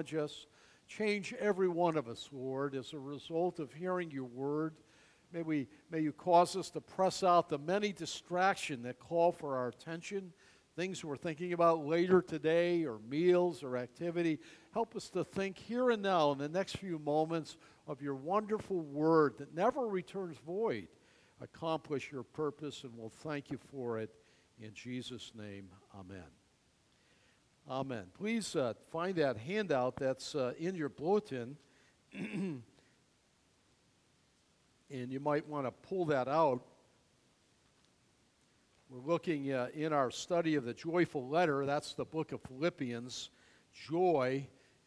challenge us. Change every one of us, Lord, as a result of hearing your word. May you cause us to press out the many distractions that call for our attention, things we're thinking about later today, or meals, or activity. Help us to think here and now in the next few moments of your wonderful word that never returns void. Accomplish your purpose, and we'll thank you for it. In Jesus' name, amen. Amen. Please find that handout that's in your bulletin. And you might want to pull that out. We're looking in our study of the joyful letter. That's the book of Philippians. Joy.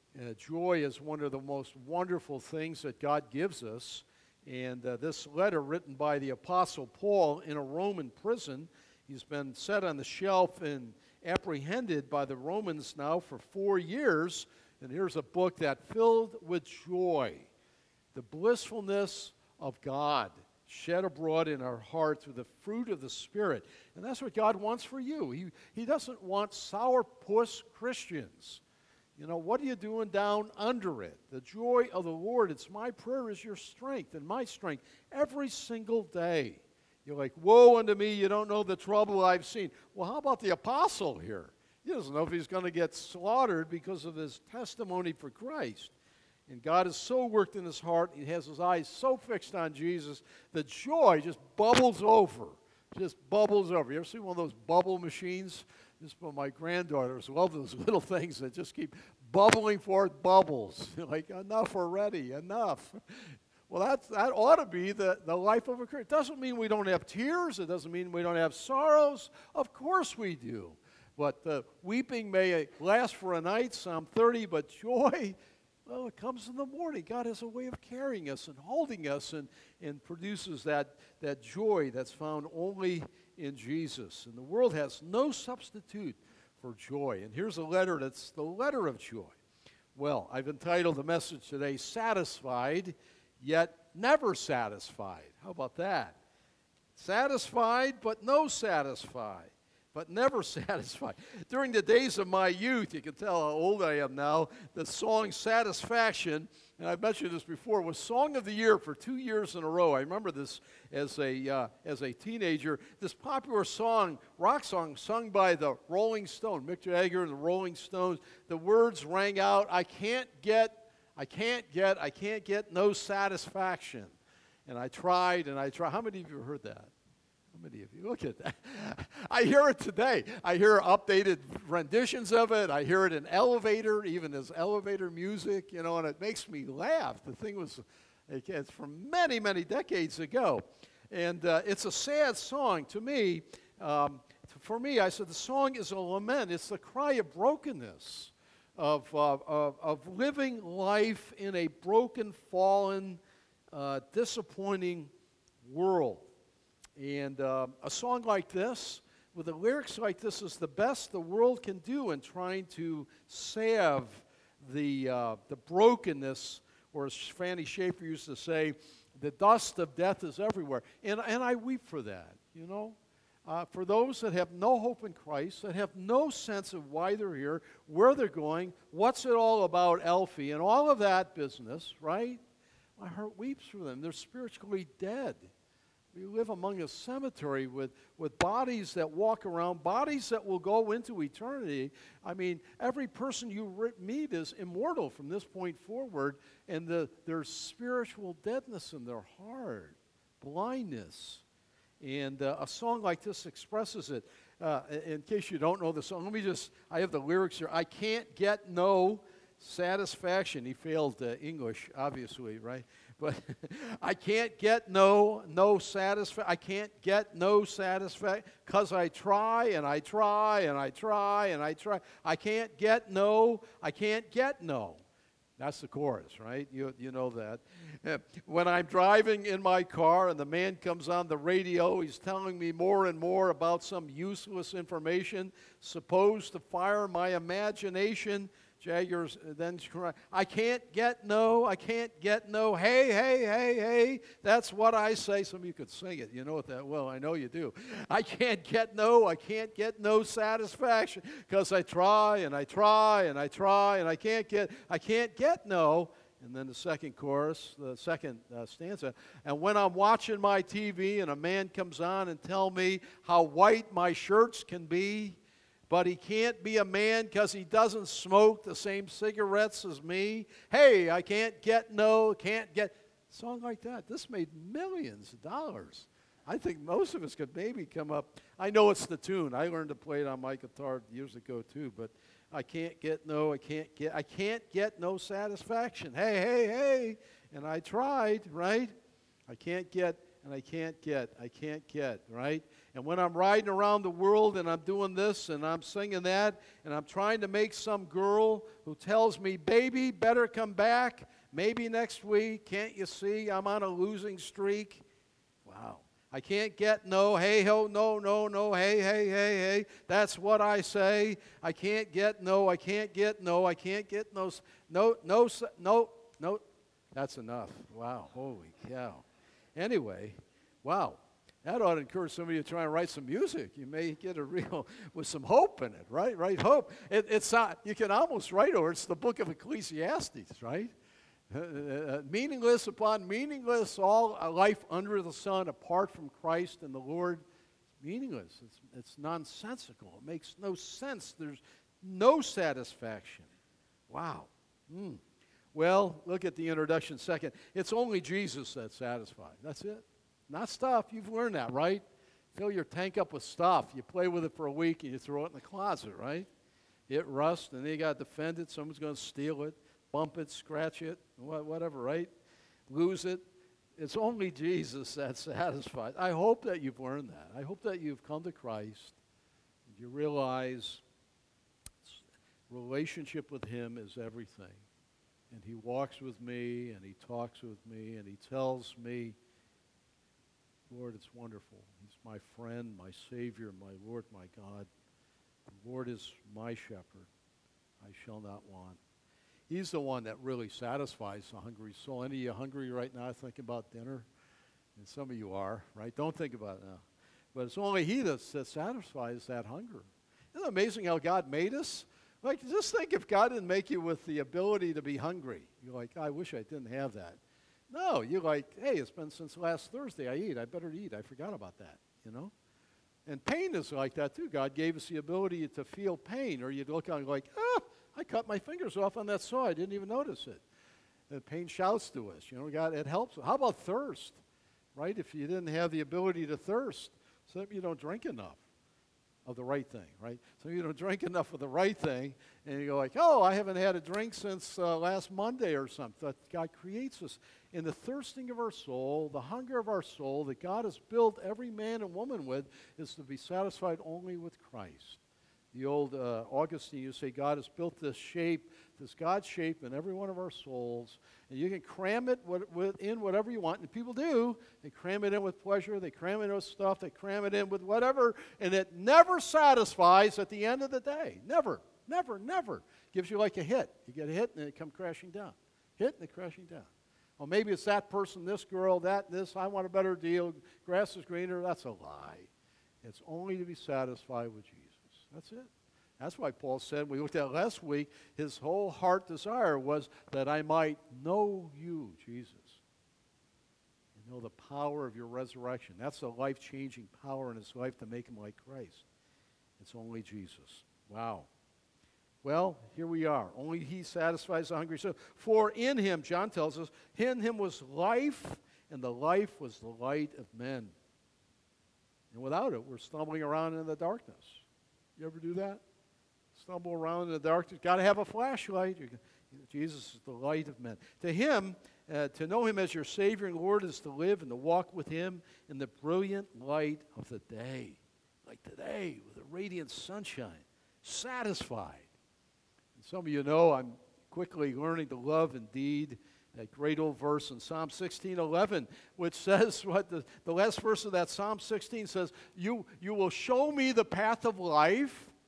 Joy is one of the most wonderful things that God gives us. And this letter, written by the Apostle Paul in a Roman prison, he's been set on the shelf and apprehended by the Romans now for 4 years. And here's a book that filled with joy, the blissfulness of God shed abroad in our heart through the fruit of the Spirit. And that's what God wants for you. He doesn't want sourpuss Christians. You know, what are you doing down under it? The joy of the Lord, it's my prayer, is your strength and my strength every single day. You're like, woe unto me, you don't know the trouble I've seen. Well, how about the apostle here? He doesn't know if he's going to get slaughtered because of his testimony for Christ. And God has so worked in his heart, he has his eyes so fixed on Jesus, the joy just bubbles over. Just bubbles over. You ever see one of those bubble machines? Just for my granddaughters love those little things that just keep bubbling forth bubbles. Like, enough already, enough. Well, that ought to be the life of a Christian. It doesn't mean we don't have tears. It doesn't mean we don't have sorrows. Of course we do. But weeping may last for a night, Psalm 30, but joy, well, it comes in the morning. God has a way of carrying us and holding us and produces that joy that's found only in Jesus. And the world has no substitute for joy. And here's a letter that's the letter of joy. Well, I've entitled the message today, Satisfied, Yet Never Satisfied. How about that? Satisfied, but no satisfied. But never satisfied. During the days of my youth, you can tell how old I am now, the song Satisfaction, and I've mentioned this before, was Song of the Year for 2 years in a row. I remember this as a teenager. This popular song, rock song, sung by the Rolling Stones, Mick Jagger and the Rolling Stones. The words rang out, I can't get no satisfaction. And I tried. How many of you have heard that? How many of you? Look at that. I hear it today. I hear updated renditions of it. I hear it in elevator, even as elevator music, you know, and it makes me laugh. The thing was, it's from many, many decades ago. And it's a sad song to me. For me, I said the song is a lament. It's the cry of brokenness, of living life in a broken, fallen, disappointing world. And a song like this, with the lyrics like this, is the best the world can do in trying to salve the brokenness, or as Fanny Schaefer used to say, the dust of death is everywhere. And I weep for that, you know. For those that have no hope in Christ, that have no sense of why they're here, where they're going, what's it all about, Elfie, and all of that business, right? My heart weeps for them. They're spiritually dead. We live among a cemetery with bodies that walk around, bodies that will go into eternity. I mean, every person you meet is immortal from this point forward, and there's spiritual deadness in their heart, blindness. And a song like this expresses it. In case you don't know the song, I have the lyrics here. I can't get no satisfaction. He failed English, obviously, right? But I can't get no satisfaction. I can't get no satisfaction because I try and I try and I try and I try. I can't get no. That's the chorus, right? You know that. When I'm driving in my car and the man comes on the radio, he's telling me more and more about some useless information supposed to fire my imagination Jagger's then crying, I can't get no, I can't get no, hey, hey, hey, hey. That's what I say. Some of you could sing it. You know it that well. I know you do. I can't get no satisfaction because I try and I try and I try and I can't get no. And then the second chorus, the second stanza. And when I'm watching my TV and a man comes on and tell me how white my shirts can be, but he can't be a man because he doesn't smoke the same cigarettes as me. Hey, I can't get. Song like that. This made millions of dollars. I think most of us could maybe come up. I know it's the tune. I learned to play it on my guitar years ago too, but I can't get no satisfaction. Hey, hey, hey. And I tried, right? I can't get, right? And when I'm riding around the world and I'm doing this and I'm singing that and I'm trying to make some girl who tells me, baby, better come back, maybe next week, can't you see I'm on a losing streak? Wow. I can't get no, hey, ho, no, hey, hey, hey, hey. That's what I say. I can't get no. No. That's enough. Wow, holy cow. Anyway, wow. That ought to encourage somebody to try and write some music. You may get a real, with some hope in it, right? Right, hope. It's not, you can almost write over, it's the book of Ecclesiastes, right? Meaningless upon meaningless, all life under the sun apart from Christ and the Lord. It's meaningless. It's nonsensical. It makes no sense. There's no satisfaction. Wow. Well, look at the introduction second. It's only Jesus that satisfies. That's it. Not stuff. You've learned that, right? Fill your tank up with stuff. You play with it for a week and you throw it in the closet, right? It rusts and then you got to defend it. Someone's going to steal it, bump it, scratch it, whatever, right? Lose it. It's only Jesus that satisfies. I hope that you've learned that. I hope that you've come to Christ and you realize relationship with Him is everything. And He walks with me and He talks with me and He tells me, Lord, it's wonderful. He's my friend, my Savior, my Lord, my God. The Lord is my shepherd. I shall not want. He's the one that really satisfies the hungry soul. Any of you hungry right now thinking about dinner? And some of you are, right? Don't think about it now. But it's only He that satisfies that hunger. Isn't it amazing how God made us? Like, just think if God didn't make you with the ability to be hungry. You're like, I wish I didn't have that. No, you're like, hey, it's been since last Thursday I eat. I better eat. I forgot about that, you know? And pain is like that too. God gave us the ability to feel pain. Or you'd look on like, I cut my fingers off on that saw. I didn't even notice it. And pain shouts to us. You know, God, it helps. How about thirst, right? If you didn't have the ability to thirst, some you don't drink enough of the right thing, right? So you don't drink enough of the right thing, and you go like, oh, I haven't had a drink since last Monday or something. That God creates us in the thirsting of our soul, the hunger of our soul that God has built every man and woman with is to be satisfied only with Christ. The old Augustine used to say, God has built this shape, this God shape in every one of our souls, and you can cram it in whatever you want, and people do. They cram it in with pleasure, they cram it in with stuff, they cram it in with whatever, and it never satisfies at the end of the day. Never, never, never. Gives you like a hit. You get a hit, and it comes crashing down. Hit, and it crashing down. Well, maybe it's that person, this girl, this, I want a better deal, grass is greener. That's a lie. It's only to be satisfied with Jesus. That's it. That's why Paul said, we looked at last week, his whole heart desire was that I might know you, Jesus. And know the power of your resurrection. That's the life-changing power in his life to make him like Christ. It's only Jesus. Wow. Well, here we are. Only He satisfies the hungry soul. For in Him, John tells us, in Him was life, and the life was the light of men. And without it, we're stumbling around in the darkness. You ever do that? Stumble around in the darkness. Got to have a flashlight. Jesus is the light of men. To Him, to know Him as your Savior and Lord is to live and to walk with Him in the brilliant light of the day. Like today, with the radiant sunshine. Satisfied. And some of you know I'm quickly learning to love indeed that great old verse in Psalm 16:11, which says what the last verse of that Psalm 16 says, you will show me the path of life.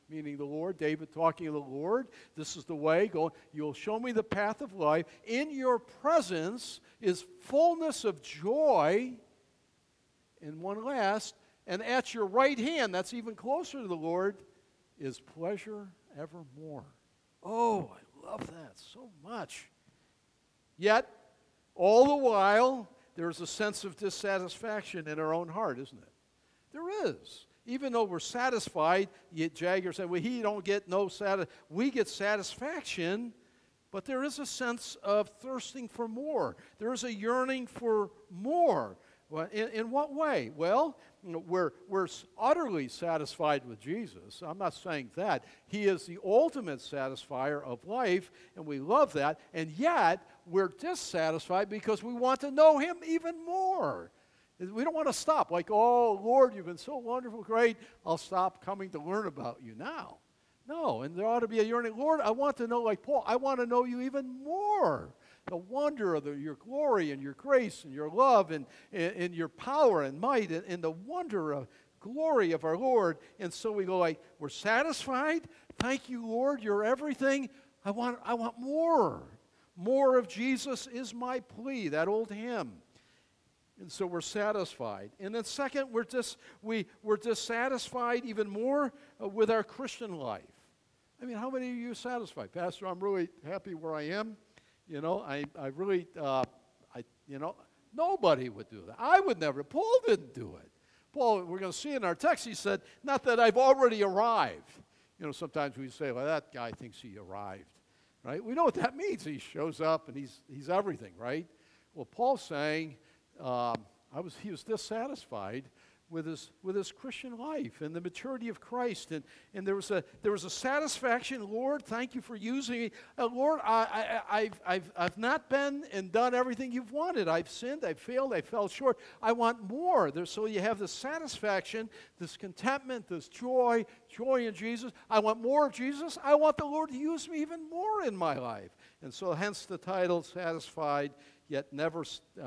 meaning the Lord, David talking to the Lord. This is the way, go, you'll show me the path of life. In your presence is fullness of joy. And one last, and at your right hand, that's even closer to the Lord, is pleasure evermore. Oh, I love that so much. Yet, all the while, there's a sense of dissatisfaction in our own heart, isn't it? There is. Even though we're satisfied, Jagger said, well, he don't get no satisfaction. We get satisfaction, but there is a sense of thirsting for more. There is a yearning for more. Well, in what way? Well, we're utterly satisfied with Jesus. I'm not saying that. He is the ultimate satisfier of life, and we love that. And yet, we're dissatisfied because we want to know Him even more. We don't want to stop. Like, oh, Lord, you've been so wonderful, great. I'll stop coming to learn about you now. No, and there ought to be a yearning. Lord, I want to know, like Paul, I want to know you even more. The wonder of your glory and your grace and your love and your power and might and the wonder of glory of our Lord. And so we go like, we're satisfied. Thank you, Lord. You're everything. I want more. More of Jesus is my plea, that old hymn. And so we're satisfied. And then second, we're dissatisfied even more with our Christian life. I mean, how many of you are satisfied? Pastor, I'm really happy where I am. You know, I really, nobody would do that. I would never. Paul didn't do it. Paul, we're going to see in our text, he said, not that I've already arrived. You know, sometimes we say, well, that guy thinks he arrived, right? We know what that means. He shows up and he's everything, right? Well, Paul's saying he was dissatisfied with his Christian life and the maturity of Christ, and there was a satisfaction. Lord, thank you for using me. Lord, I've not been and done everything you've wanted. I've sinned. I've failed. I fell short. I want more. So you have this satisfaction, this contentment, this joy in Jesus. I want more of Jesus. I want the Lord to use me even more in my life, and so hence the title, "Satisfied Yet Never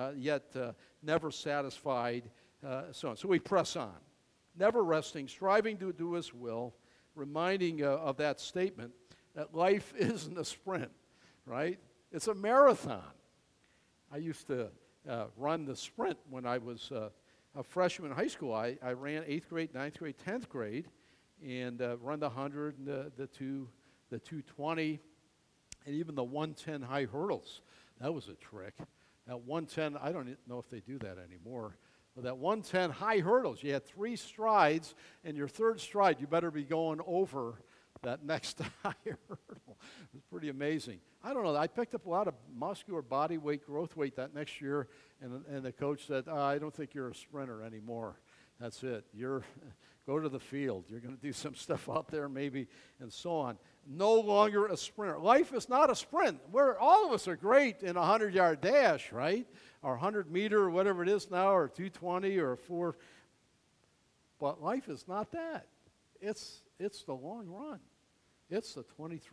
Satisfied." So we press on, never resting, striving to do His will, reminding of that statement that life isn't a sprint, right? It's a marathon. I used to run the sprint when I was a freshman in high school. I ran 8th grade, 9th grade, 10th grade, and run the 100 and the 220, and even the 110 high hurdles. That was a trick. That 110, I don't know if they do that anymore. But that 110 high hurdles, you had 3 strides, and your third stride, you better be going over that next high hurdle. It was pretty amazing. I don't know. I picked up a lot of muscular body weight, growth weight that next year, and the coach said, I don't think you're a sprinter anymore. That's it. Go to the field. You're going to do some stuff out there maybe, and so on. No longer a sprinter. Life is not a sprint. All of us are great in a 100-yard dash, right? Or 100-meter or whatever it is now, or 220 or 4. But life is not that. It's the long run. It's the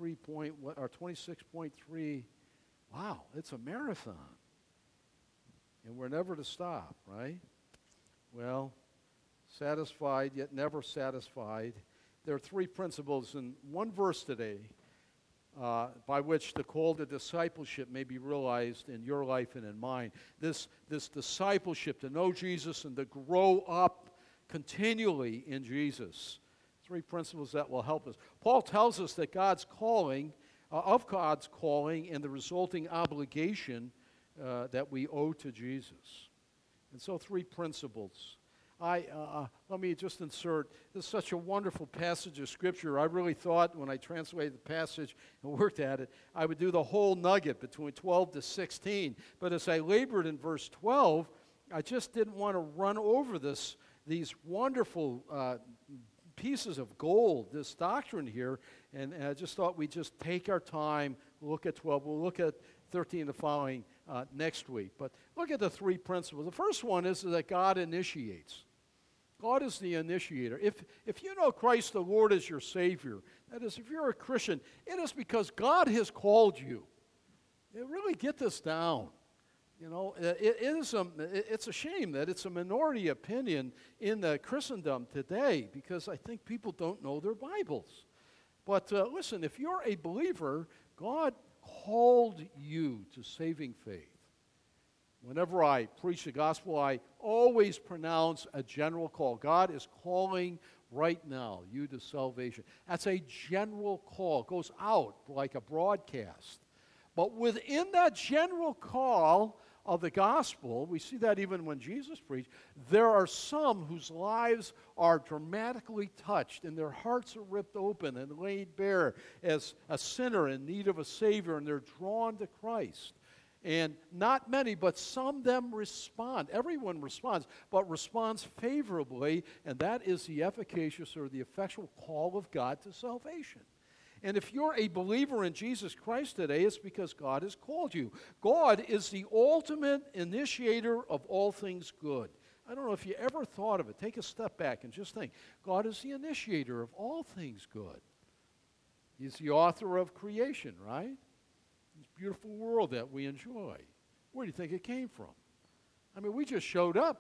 26.3. Wow, it's a marathon. And we're never to stop, right? Well, satisfied yet never satisfied. There are 3 principles in one verse today by which the call to discipleship may be realized in your life and in mine. This discipleship, to know Jesus and to grow up continually in Jesus. 3 principles that will help us. Paul tells us that God's calling and the resulting obligation that we owe to Jesus. And so 3 principles. Let me just insert, this is such a wonderful passage of Scripture. I really thought when I translated the passage and worked at it, I would do the whole nugget between 12 to 16. But as I labored in verse 12, I just didn't want to run over these wonderful pieces of gold, this doctrine here, and I just thought we'd just take our time, look at 12. We'll look at 13 and the following next week. But look at the 3 principles. The first one is that God initiates. God is the initiator. If you know Christ the Lord as your Savior, that is, if you're a Christian, it is because God has called you. Really get this down. You know, it's a shame that it's a minority opinion in the Christendom today because I think people don't know their Bibles. But listen, if you're a believer, God called you to saving faith. Whenever I preach the gospel, I always pronounce a general call. God is calling right now you to salvation. That's a general call. It goes out like a broadcast. But within that general call of the gospel, we see that even when Jesus preached, there are some whose lives are dramatically touched and their hearts are ripped open and laid bare as a sinner in need of a Savior, and they're drawn to Christ. And not many, but some of them respond. Everyone responds, but responds favorably, and that is the efficacious or the effectual call of God to salvation. And if you're a believer in Jesus Christ today, it's because God has called you. God is the ultimate initiator of all things good. I don't know if you ever thought of it. Take a step back and just think. God is the initiator of all things good. He's the author of creation, right? This beautiful world that we enjoy. Where do you think it came from? I mean, we just showed up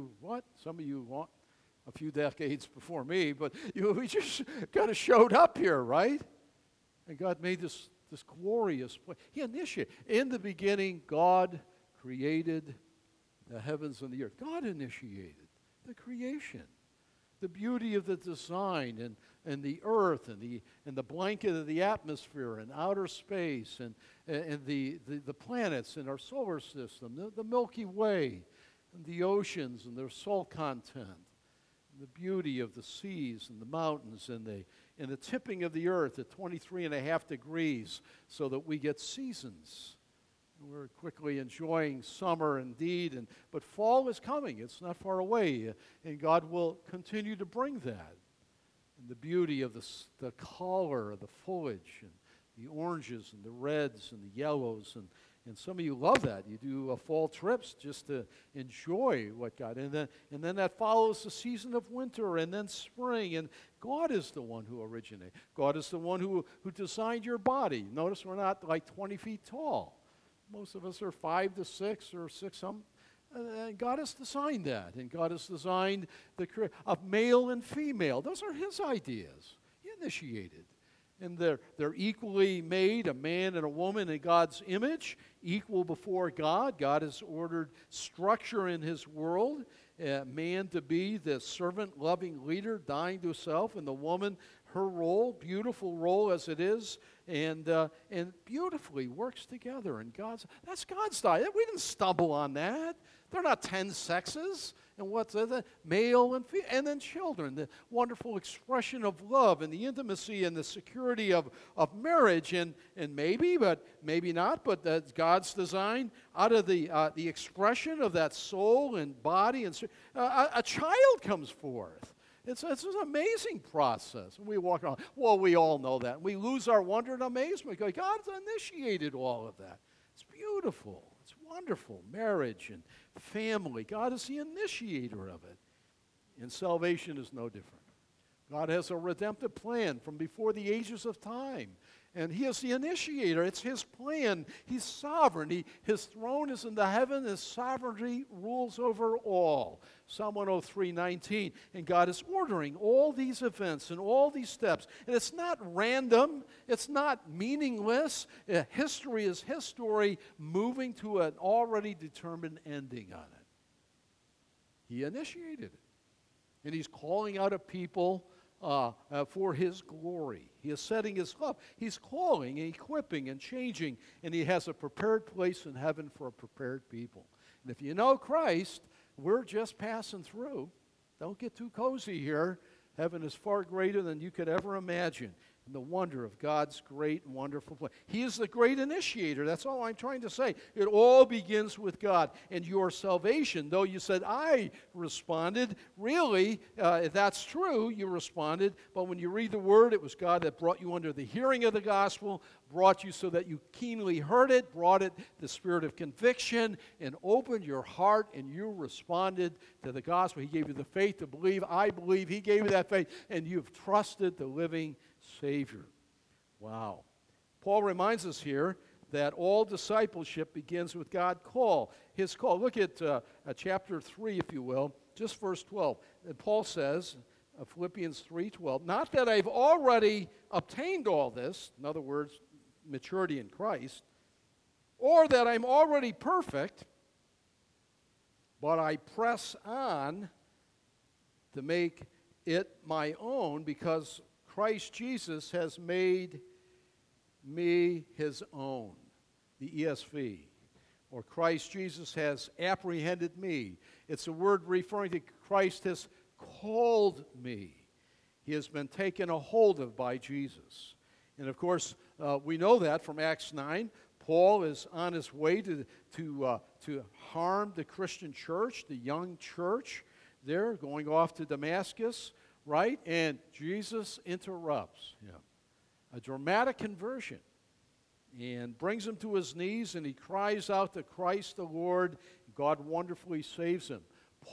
some of you want a few decades before me, but we just kind of showed up here, right? And God made this glorious place. He initiated. In the beginning, God created the heavens and the earth. God initiated the creation. The beauty of the design and the earth and the blanket of the atmosphere and outer space and the planets in our solar system, the Milky Way and the oceans and their salt content, and the beauty of the seas and the mountains and the tipping of the earth at 23.5 degrees so that we get seasons. We're quickly enjoying summer indeed, but fall is coming. It's not far away, and God will continue to bring that. And the beauty of the color of the foliage and the oranges and the reds and the yellows, and some of you love that. You do fall trips just to enjoy what God, and then that follows the season of winter and then spring, and God is the one who originated. God is the one who designed your body. Notice we're not like 20 feet tall. Most of us are 5 to 6 or 6 some. And God has designed that. And God has designed the of male and female. Those are His ideas. He initiated. And they're equally made, a man and a woman in God's image, equal before God. God has ordered structure in His world. Man to be the servant-loving leader, dying to self, and the woman, her role, beautiful role as it is, and beautifully works together. And that's God's style. We didn't stumble on that. They're not 10 sexes. And what's the male and female, and then children, the wonderful expression of love and the intimacy and the security of marriage, and maybe, but maybe not, but that's God's design. Out of the expression of that soul and body, and a child comes forth. It's an amazing process. We walk around, well, we all know that. We lose our wonder and amazement because God's initiated all of that. It's beautiful. It's wonderful. Marriage and family. God is the initiator of it. And salvation is no different. God has a redemptive plan from before the ages of time. And He is the initiator. It's His plan. He's sovereign. His throne is in the heaven. His sovereignty rules over all. Psalm 103:19. And God is ordering all these events and all these steps. And it's not random. It's not meaningless. History is His story moving to an already determined ending on it. He initiated it. And He's calling out a people for His glory. He is setting His love. He's calling and equipping and changing, and He has a prepared place in heaven for a prepared people. And if you know Christ, we're just passing through. Don't get too cozy here. Heaven is far greater than you could ever imagine. And the wonder of God's great and wonderful plan. He is the great initiator. That's all I'm trying to say. It all begins with God. And your salvation, though you said, I responded, really, that's true, you responded. But when you read the Word, it was God that brought you under the hearing of the gospel, brought you so that you keenly heard it, brought it the spirit of conviction, and opened your heart, and you responded to the gospel. He gave you the faith to believe. I believe. He gave you that faith, and you've trusted the living Savior. Wow. Paul reminds us here that all discipleship begins with God's call. His call. Look at chapter 3, if you will, just verse 12. And Paul says, Philippians 3:12, not that I've already obtained all this, in other words, maturity in Christ, or that I'm already perfect, but I press on to make it my own because Christ Jesus has made me his own, the ESV. Or Christ Jesus has apprehended me. It's a word referring to Christ has called me. He has been taken a hold of by Jesus. And of course, we know that from Acts 9. Paul is on his way to harm the Christian church, the young church there, going off to Damascus, right? And Jesus interrupts him. A dramatic conversion. And brings him to his knees, and he cries out to Christ the Lord. God wonderfully saves him.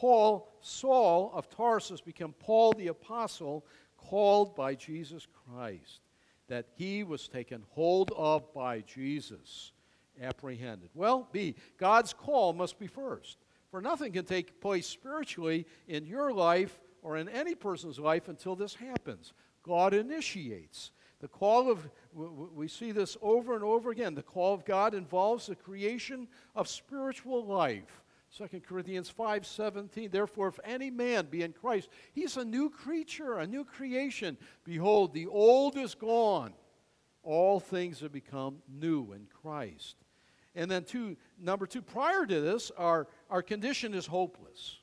Saul of Tarsus, became Paul the Apostle, called by Jesus Christ. That he was taken hold of by Jesus, apprehended. Well, B, God's call must be first. For nothing can take place spiritually in your life or in any person's life until this happens. God initiates. The call of, we see this over and over again, the call of God involves the creation of spiritual life. 2 Corinthians 5:17, therefore if any man be in Christ, he's a new creature, a new creation. Behold, the old is gone. All things have become new in Christ. And then number two, prior to this, our condition is hopeless.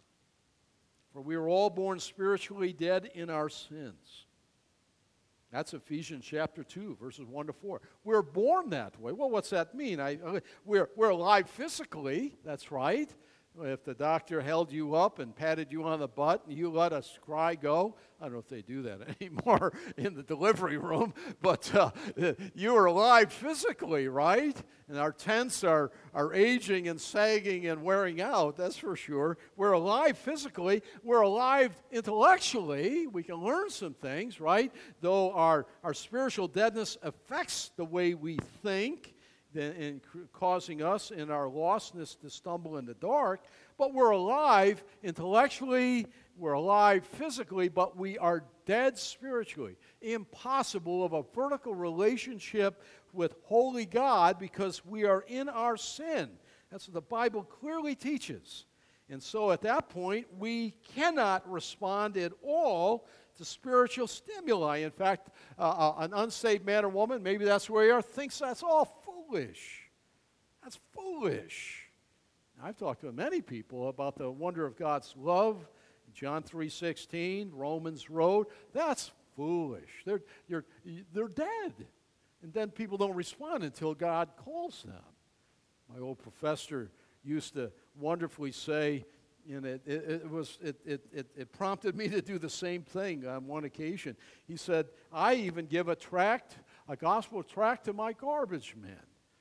For we were all born spiritually dead in our sins. That's Ephesians chapter 2, verses 1 to 4. We're born that way. Well, what's that mean? We're alive physically, that's right. If the doctor held you up and patted you on the butt and you let a cry go, I don't know if they do that anymore in the delivery room, but you are alive physically, right? And our tents are aging and sagging and wearing out, that's for sure. We're alive physically. We're alive intellectually. We can learn some things, right? Though our spiritual deadness affects the way we think, and causing us in our lostness to stumble in the dark. But we're alive intellectually, we're alive physically, but we are dead spiritually. Impossible of a vertical relationship with holy God because we are in our sin. That's what the Bible clearly teaches. And so at that point, we cannot respond at all to spiritual stimuli. In fact, an unsaved man or woman, maybe that's where you are, thinks that's all foolish. That's foolish. Now, I've talked to many people about the wonder of God's love. John 3:16, Romans Road. That's foolish. They're dead. And then people don't respond until God calls them. My old professor used to wonderfully say, and it prompted me to do the same thing on one occasion. He said, I even give a gospel tract to my garbage men.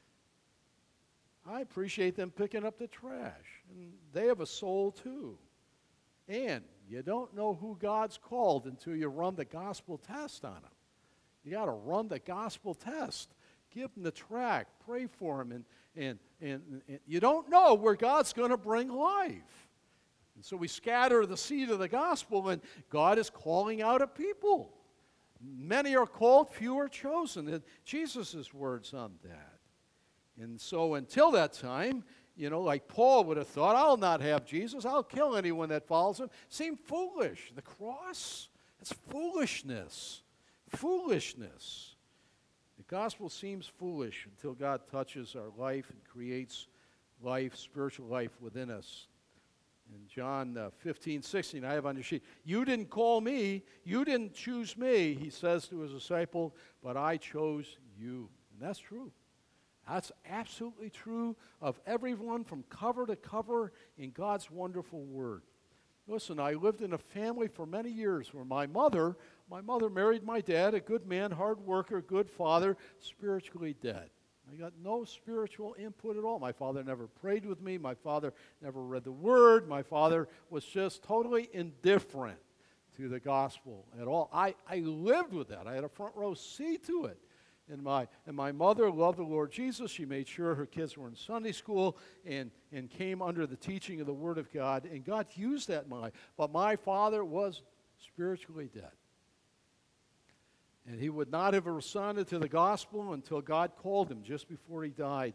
I appreciate them picking up the trash. And they have a soul too. And you don't know who God's called until you run the gospel test on them. You got to run the gospel test. Give them the tract. Pray for them. And you don't know where God's going to bring life. And so we scatter the seed of the gospel, and God is calling out a people. Many are called, few are chosen. And Jesus' words on that. And so until that time, like Paul would have thought, I'll not have Jesus. I'll kill anyone that follows him. Seemed foolish. The cross, it's foolishness. Foolishness. The gospel seems foolish until God touches our life and creates life, spiritual life within us. In John 15:16, I have on your sheet, you didn't call me, you didn't choose me, he says to his disciple, but I chose you. And that's true. That's absolutely true of everyone from cover to cover in God's wonderful word. Listen, I lived in a family for many years where my mother married my dad, a good man, hard worker, good father, spiritually dead. I got no spiritual input at all. My father never prayed with me. My father never read the Word. My father was just totally indifferent to the gospel at all. I lived with that. I had a front row seat to it. And my mother loved the Lord Jesus. She made sure her kids were in Sunday school and came under the teaching of the Word of God. And God used that in my life. But my father was spiritually dead. And he would not have responded to the gospel until God called him just before he died.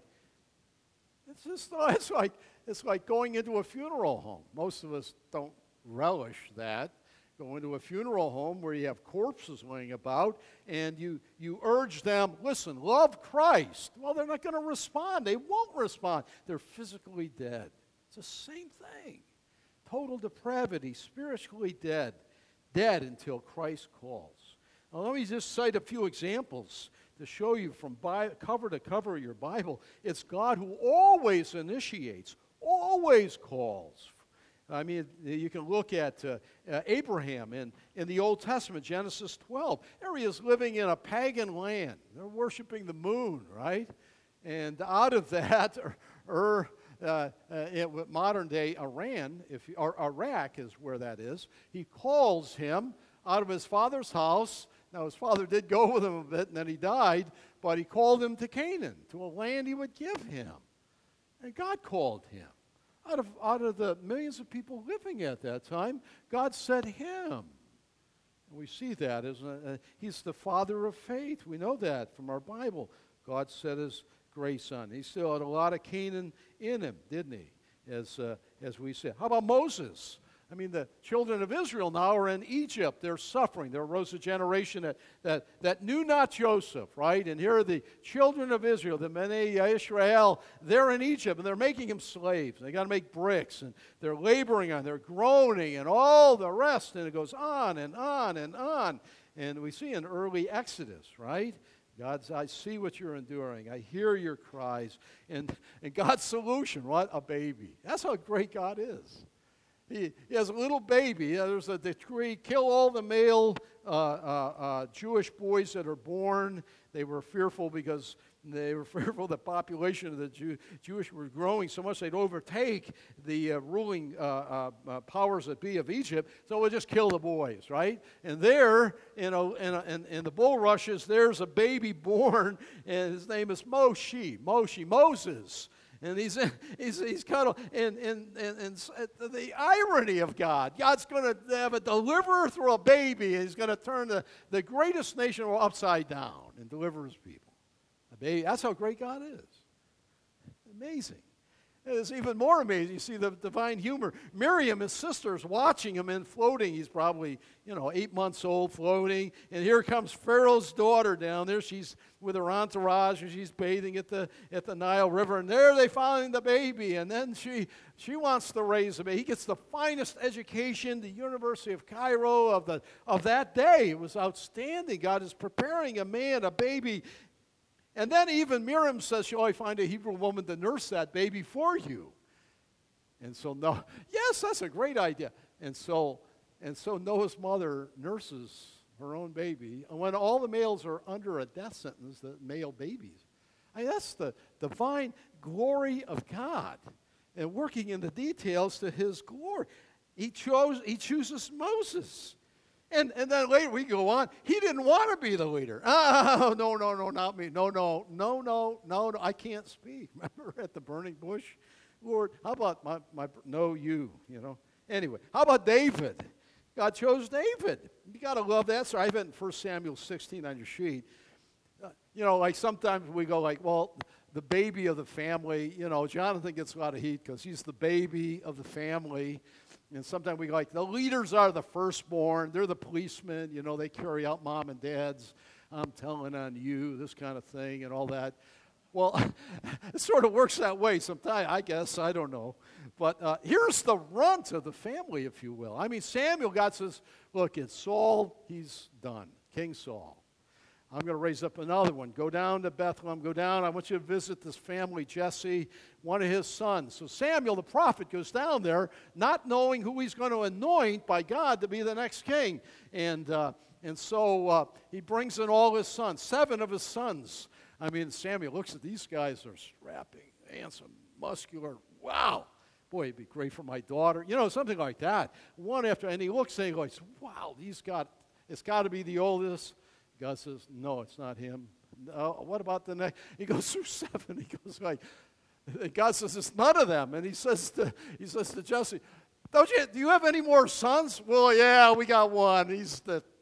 It's like going into a funeral home. Most of us don't relish that. Go into a funeral home where you have corpses laying about, and you urge them, listen, love Christ. Well, they're not going to respond. They won't respond. They're physically dead. It's the same thing. Total depravity, spiritually dead. Dead until Christ calls. Now, let me just cite a few examples to show you from cover to cover of your Bible. It's God who always initiates, always calls. I mean, you can look at Abraham in the Old Testament, Genesis 12. There he is living in a pagan land. They're worshiping the moon, right? And out of that, modern day Iran, or Iraq is where that is, he calls him out of his father's house. Now, his father did go with him a bit, and then he died, but he called him to Canaan, to a land he would give him. And God called him. Out of the millions of people living at that time, God said him. And we see that as he's the father of faith. We know that from our Bible. God set his great son. He still had a lot of Canaan in him, didn't he? As we said. How about Moses? I mean, the children of Israel now are in Egypt. They're suffering. There arose a generation that knew not Joseph, right? And here are the children of Israel, the Bnei Israel. They're in Egypt, and they're making them slaves. They got to make bricks, and they're laboring on, they're groaning, and all the rest. And it goes on and on and on. And we see an early Exodus, right? God's, I see what you're enduring. I hear your cries. And God's solution, what? A baby. That's how great God is. He has a little baby. There's a decree, kill all the male Jewish boys that are born. They were fearful because the population of the Jewish were growing so much they'd overtake the ruling powers that be of Egypt. So we'll just kill the boys, right? And there, in the bulrushes, there's a baby born, and his name is Moses. And he's kind of, and the irony of God's going to have a deliverer through a baby, and he's going to turn the greatest nation upside down and deliver his people. A baby, that's how great God is. Amazing. It's even more amazing. You see the divine humor. Miriam, his sister, is watching him and floating. He's probably, 8 months old, floating. And here comes Pharaoh's daughter down there. She's with her entourage, and she's bathing at the Nile River. And there they find the baby. And then she wants to raise him. He gets the finest education, the University of Cairo of that day. It was outstanding. God is preparing a man, a baby. And then even Miriam says, shall I find a Hebrew woman to nurse that baby for you? And so Noah, yes, that's a great idea. And so Noah's mother nurses her own baby. And when all the males are under a death sentence, the male babies. I mean, that's the divine glory of God. And working in the details to his glory. He chooses Moses. And then later we go on. He didn't want to be the leader. Oh, no, not me. No, I can't speak. Remember at the burning bush? Lord, how about you. Anyway, how about David? God chose David. You got to love that. So I have it in 1 Samuel 16 on your sheet. Like sometimes we go like, well, the baby of the family. Jonathan gets a lot of heat because he's the baby of the family. And sometimes we go like, the leaders are the firstborn. They're the policemen. They carry out mom and dad's, I'm telling on you, this kind of thing and all that. Well, it sort of works that way sometimes, I guess. I don't know. But here's the runt of the family, if you will. I mean, Samuel, God says, look, it's Saul. He's done. King Saul. I'm going to raise up another one. Go down to Bethlehem. Go down. I want you to visit this family, Jesse, one of his sons. So Samuel, the prophet, goes down there, not knowing who he's going to anoint by God to be the next king. And so he brings in all his sons, 7 of his sons. I mean, Samuel looks at these guys. They're strapping, handsome, muscular. Wow. Boy, it'd be great for my daughter. Something like that. One after, and he looks and he goes, wow, it's got to be the oldest. God says, no, it's not him. No, what about the next? He goes through 7. He goes like, God says, it's none of them. And he says to Jesse, Do you have any more sons? Well, yeah, we got one. He's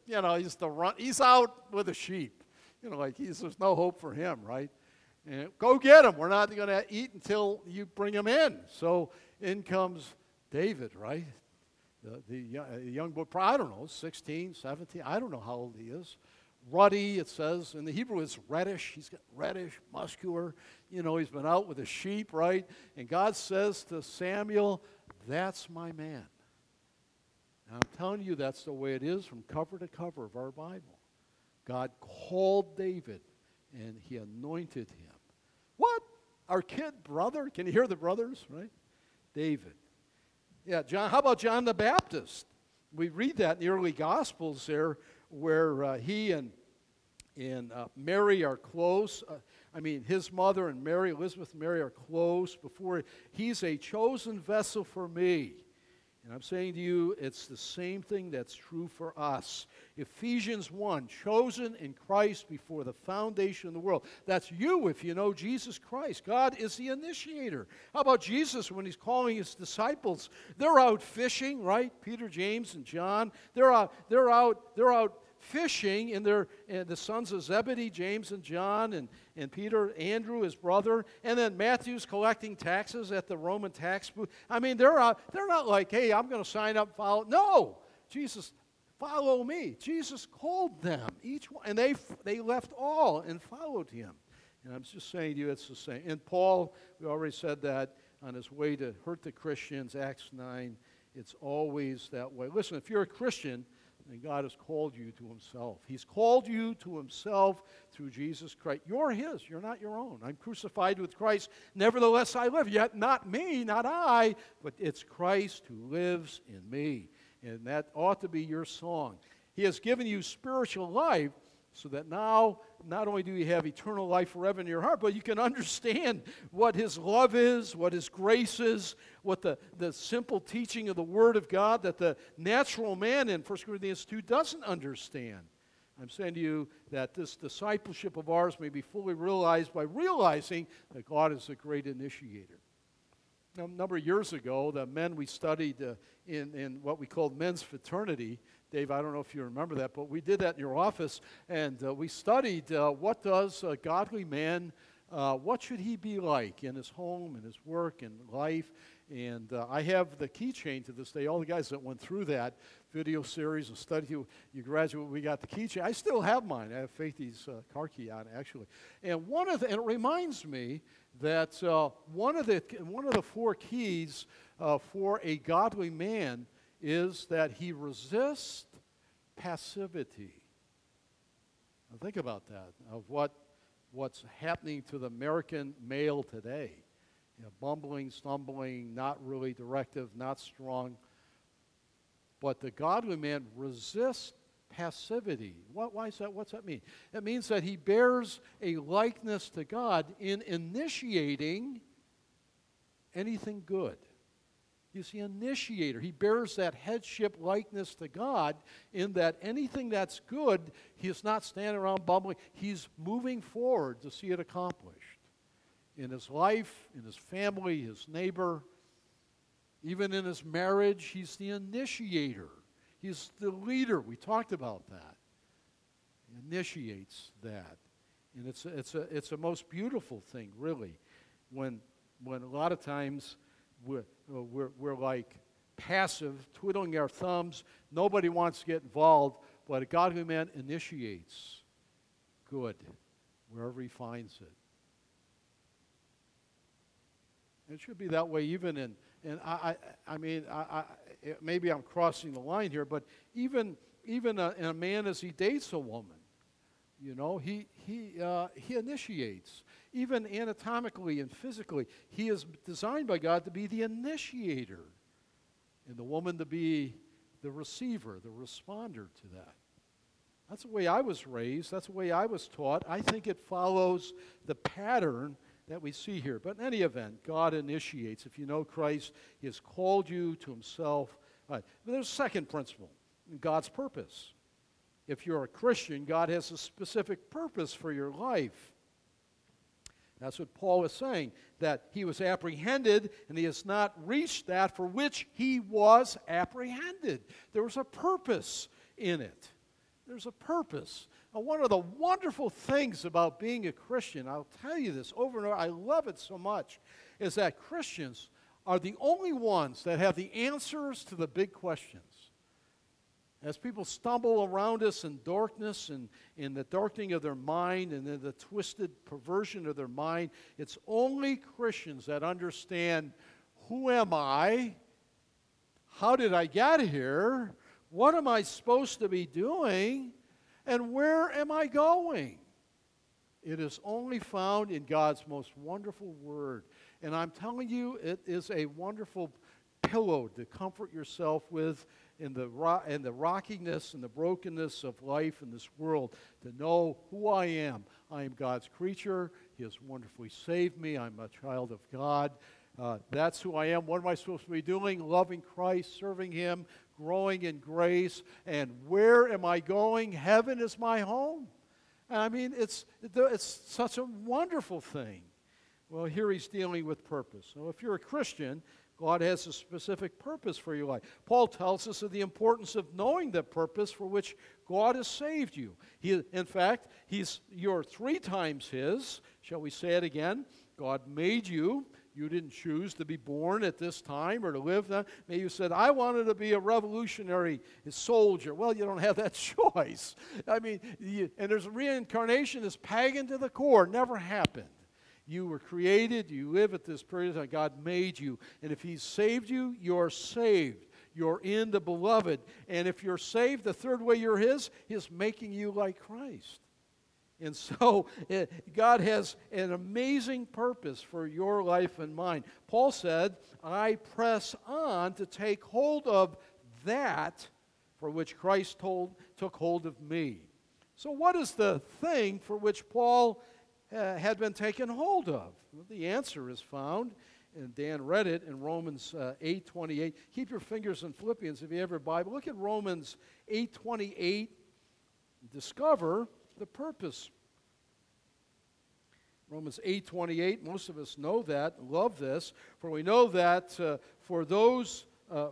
out with the sheep. There's no hope for him, right? And go get him. We're not going to eat until you bring him in. So in comes David, right? The young boy, I don't know, 16, 17, I don't know how old he is. Ruddy, it says. In the Hebrew, it's reddish. He's got reddish, muscular. He's been out with the sheep, right? And God says to Samuel, that's my man. And I'm telling you, that's the way it is from cover to cover of our Bible. God called David, and he anointed him. What? Our kid brother? Can you hear the brothers, right? David. Yeah, John. How about John the Baptist? We read that in the early Gospels there, where he and Mary are close. His mother and Elizabeth and Mary are close before he's a chosen vessel for me. And I'm saying to you, it's the same thing that's true for us. Ephesians 1, chosen in Christ before the foundation of the world. That's you if you know Jesus Christ. God is the initiator. How about Jesus when he's calling his disciples? They're out fishing, right? Peter, James, and John. They're out fishing, and the sons of Zebedee, James and John, and Peter, Andrew, his brother, and then Matthew's collecting taxes at the Roman tax booth. They're not like, hey, I'm going to sign up and follow. No, Jesus, follow me. Jesus called them, each one, and they left all and followed him. And I'm just saying to you, it's the same. And Paul, we already said that, on his way to hurt the Christians, Acts 9, it's always that way. Listen, if you're a Christian, and God has called you to himself. He's called you to himself through Jesus Christ. You're his. You're not your own. I'm crucified with Christ. Nevertheless, I live. Yet not me, not I, but it's Christ who lives in me. And that ought to be your song. He has given you spiritual life so that now not only do you have eternal life forever in your heart, but you can understand what his love is, what his grace is, what the simple teaching of the Word of God that the natural man in 1 Corinthians 2 doesn't understand. I'm saying to you that this discipleship of ours may be fully realized by realizing that God is a great initiator. Now, a number of years ago, the men we studied in what we called men's fraternity, Dave, I don't know if you remember that, but we did that in your office, and we studied what does a godly man, what should he be like in his home, in his work, in life. And I have the keychain to this day. All the guys that went through that video series and studied, you graduate, we got the keychain. I still have mine. I have Faithy's car key on it, actually. And and it reminds me that one of the four keys for a godly man is that he resists passivity. Now think about that, of what's happening to the American male today. Bumbling, stumbling, not really directive, not strong. But the godly man resists passivity. Why is that? What's that mean? It means that he bears a likeness to God in initiating anything good. He's the initiator. He bears that headship likeness to God in that anything that's good, he's not standing around bumbling. He's moving forward to see it accomplished. In his life, in his family, his neighbor, even in his marriage, he's the initiator. He's the leader. We talked about that. He initiates that. And it's a most beautiful thing, really, when a lot of times we're like passive, twiddling our thumbs. Nobody wants to get involved, but a godly man initiates good wherever he finds it. It should be that way even in, and maybe I'm crossing the line here, but even a man as he dates a woman, he initiates. Even anatomically and physically, he is designed by God to be the initiator, and the woman to be the receiver, the responder to that. That's the way I was raised. That's the way I was taught. I think it follows the pattern that we see here. But in any event, God initiates. If you know Christ, he has called you to himself. All right. But there's a second principle, God's purpose. If you're a Christian, God has a specific purpose for your life. That's what Paul is saying, that he was apprehended and he has not reached that for which he was apprehended. There was a purpose in it. There's a purpose. Now, one of the wonderful things about being a Christian, I'll tell you this over and over, I love it so much, is that Christians are the only ones that have the answers to the big questions. As people stumble around us in darkness and in the darkening of their mind and in the twisted perversion of their mind, it's only Christians that understand, who am I? How did I get here? What am I supposed to be doing? And where am I going? It is only found in God's most wonderful word. And I'm telling you, it is a wonderful pillow to comfort yourself with in the rockiness and the brokenness of life in this world, to know who I am. I am God's creature. He has wonderfully saved me. I'm a child of God. That's who I am. What am I supposed to be doing? Loving Christ, serving Him, growing in grace. And where am I going? Heaven is my home. And I mean, it's such a wonderful thing. Well, here he's dealing with purpose. So if you're a Christian, God has a specific purpose for your life. Paul tells us of the importance of knowing the purpose for which God has saved you. In fact, you're 3 times His. Shall we say it again? God made you. You didn't choose to be born at this time or to live that. Maybe you said, I wanted to be a revolutionary soldier. Well, you don't have that choice. I mean, and there's reincarnation is pagan to the core. Never happened. You were created. You live at this period of time. God made you. And if He's saved you, you're saved. You're in the beloved. And if you're saved, the third way you're His is making you like Christ. And so God has an amazing purpose for your life and mine. Paul said, I press on to take hold of that for which Christ took hold of me. So what is the thing for which Paul had been taken hold of? Well, the answer is found, and Dan read it in Romans 8:28. Keep your fingers in Philippians if you have your Bible. Look at Romans 8:28. Discover the purpose. Romans 8:28, most of us know that, love this. For we know that for those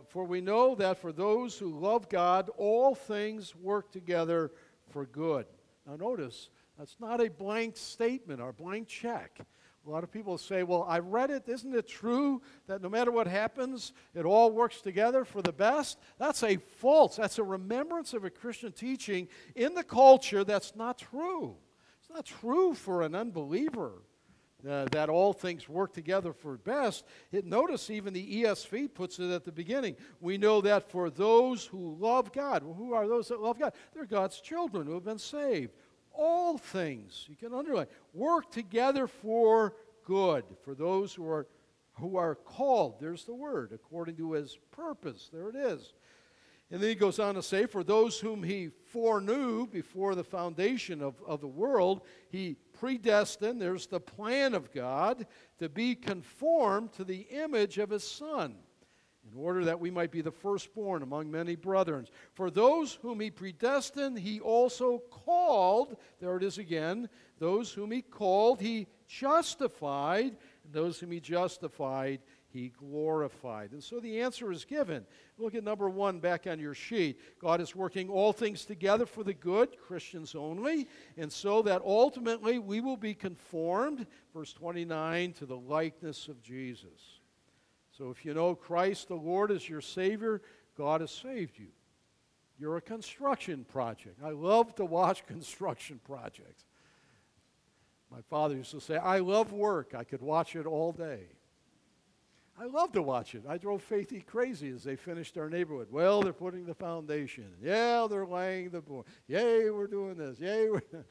who love God, all things work together for good. Now notice, that's not a blank statement or blank check. A lot of people say, well, I read it. Isn't it true that no matter what happens, it all works together for the best? That's that's a remembrance of a Christian teaching in the culture that's not true. It's not true for an unbeliever that all things work together for best. Notice even the ESV puts it at the beginning. We know that for those who love God. Well, who are those that love God? They're God's children who have been saved. All things, you can underline, work together for good, for those who are called, there's the word, according to His purpose. There it is. And then he goes on to say, for those whom He foreknew before the foundation of the world, He predestined, there's the plan of God, to be conformed to the image of His Son, in order that we might be the firstborn among many brethren. For those whom He predestined, He also called. There it is again. Those whom He called, He justified. And those whom He justified, He glorified. And so the answer is given. Look at number 1 back on your sheet. God is working all things together for the good, Christians only, and so that ultimately we will be conformed, verse 29, to the likeness of Jesus. So if you know Christ the Lord as your Savior, God has saved you. You're a construction project. I love to watch construction projects. My father used to say, I love work. I could watch it all day. I love to watch it. I drove Faithy crazy as they finished our neighborhood. Well, they're putting the foundation. Yeah, they're laying the board. Yay, we're doing this. Yay,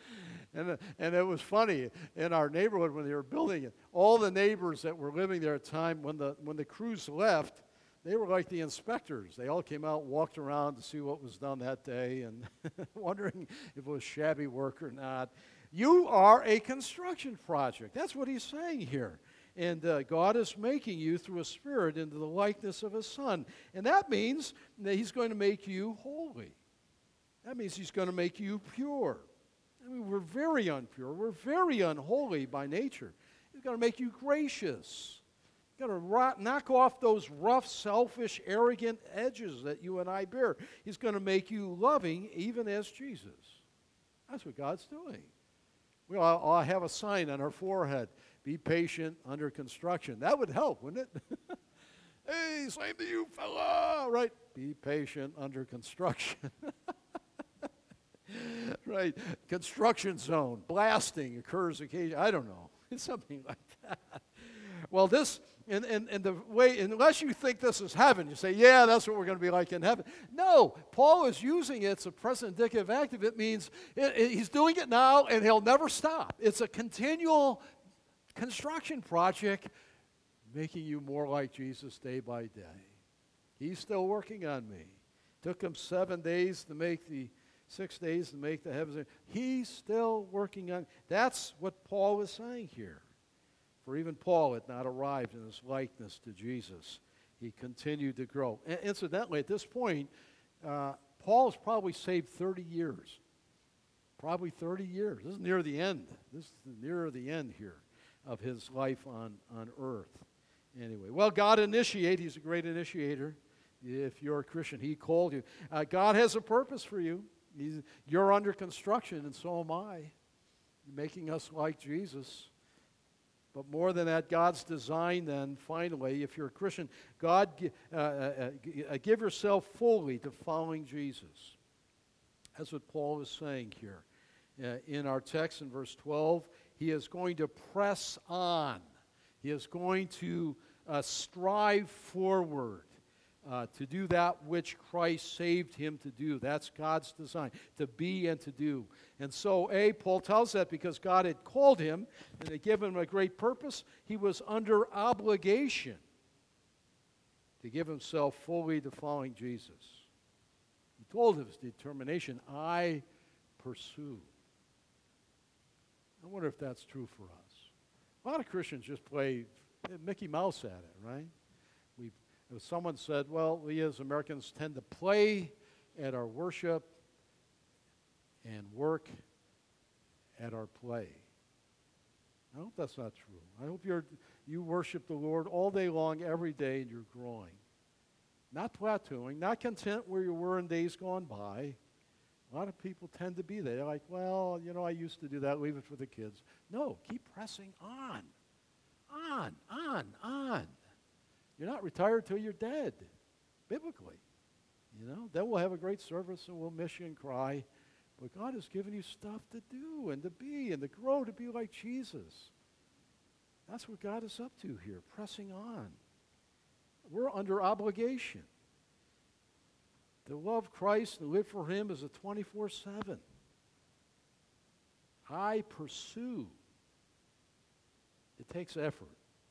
and it was funny in our neighborhood when they were building it. All the neighbors that were living there at the time, when the crews left, they were like the inspectors. They all came out, walked around to see what was done that day, and wondering if it was shabby work or not. You are a construction project. That's what he's saying here. And God is making you through a Spirit into the likeness of His Son. And that means that He's going to make you holy. That means He's going to make you pure. I mean, we're very impure. We're very unholy by nature. He's going to make you gracious. He's going to knock off those rough, selfish, arrogant edges that you and I bear. He's going to make you loving even as Jesus. That's what God's doing. We all have a sign on our forehead, be patient under construction. That would help, wouldn't it? Hey, same to you, fella, right? Be patient under construction. Right, construction zone, blasting occurs occasionally. I don't know. It's something like that. Well, this, and the way, unless you think this is heaven, you say, yeah, that's what we're going to be like in heaven. No, Paul is using it. It's a present indicative active. It means he's doing it now, and he'll never stop. It's a continual construction project, making you more like Jesus day by day. He's still working on me. Took him 6 days to make the heavens. He's still working on. That's what Paul is saying here. For even Paul had not arrived in his likeness to Jesus. He continued to grow. And incidentally, at this point, Paul has probably saved 30 years. Probably 30 years. This is near the end. This is nearer the end here of his life on earth. Anyway, well, God initiates. He's a great initiator. If you're a Christian, he called you. God has a purpose for you. You're under construction, and so am I, making us like Jesus. But more than that, God's design then, finally, if you're a Christian, God, give yourself fully to following Jesus. That's what Paul is saying here. In our text in verse 12, he is going to press on. He is going to strive forward to do that which Christ saved him to do. That's God's design, to be and to do. And so, Paul tells that because God had called him and had given him a great purpose, he was under obligation to give himself fully to following Jesus. He told his determination, I pursue. I wonder if that's true for us. A lot of Christians just play Mickey Mouse at it, right? Someone said, well, we as Americans tend to play at our worship and work at our play. I hope that's not true. I hope you worship the Lord all day long, every day, and you're growing. Not plateauing, not content where you were in days gone by. A lot of people tend to be there. They're like, well, I used to do that, leave it for the kids. No, keep pressing on. On. You're not retired till you're dead, biblically. Then we'll have a great service and we'll miss you and cry. But God has given you stuff to do and to be and to grow to be like Jesus. That's what God is up to here, pressing on. We're under obligation. To love Christ and live for him is a 24/7. I pursue. It takes effort.